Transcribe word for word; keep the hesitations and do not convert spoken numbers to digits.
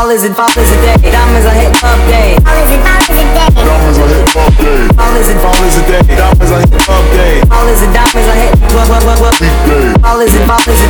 is it, fall is a day. Diamonds a hip hop day. Fall is it, fall is a day. Diamonds a hip hop day. Fall is it, Fall is a day. Diamonds a hip hop day. fall is it, diamonds a hip. What what what what? Weekday. Fall is it, fall is a